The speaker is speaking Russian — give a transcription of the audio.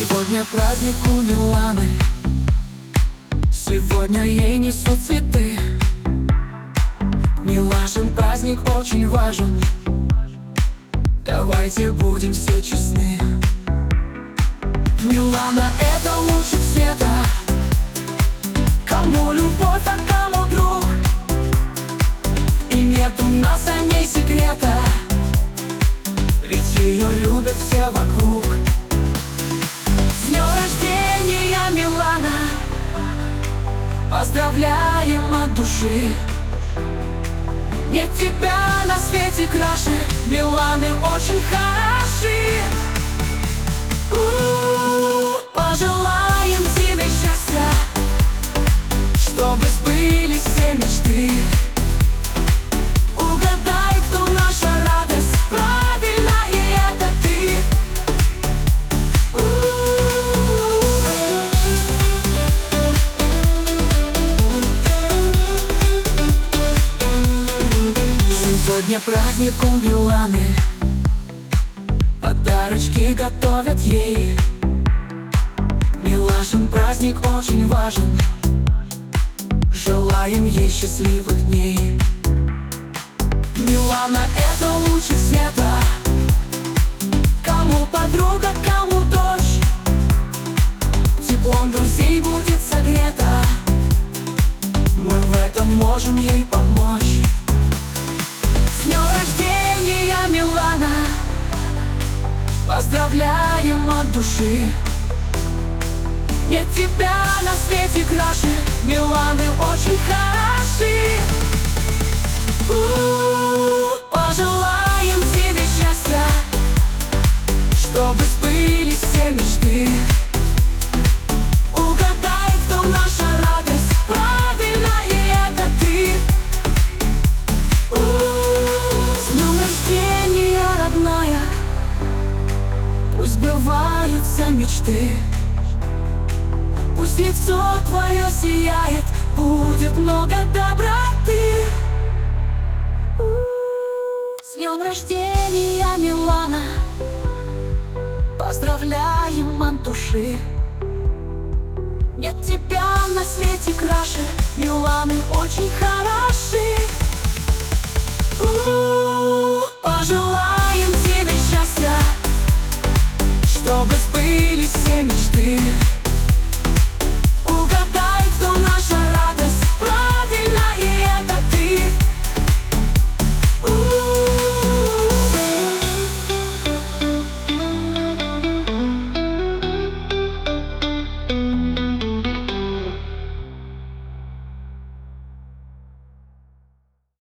Сегодня праздник у Миланы, сегодня ей несут цветы. Милашин праздник очень важен, давайте будем все честны. Милана — это лучик света, кому любовь, а кому друг. И нет у нас о ней секрета, ведь ее любят все вокруг. С днем рождения, Милана, поздравляем от души. Нет тебя на свете краше, Миланы очень хороши. Пожелаем тебе счастья, чтобы сбылись все мечты. Угадай, кто наша радость, правильно, и это ты. Сегодня праздник у Миланы, подарочки готовят ей. Милашин праздник очень важен, желаем ей счастливых дней. Милана — это лучик света, кому подруга, кому дочь. Теплом друзей будет согрета, мы в этом можем ей помочь. С днем рождения, Милана, поздравляем от души. Нет тебя на свете краше, Миланы очень хороши. Пожелаем тебе счастья, чтобы сбылись все мечты. Угадай, кто наша радость, правильно, и это ты. С днем рождения, родная, пусть сбываются мечты. Пусть лицо твое сияет, будет много доброты. С днем рождения, Милана, поздравляем от души. Нет тебя на свете краше, Миланы очень хороши.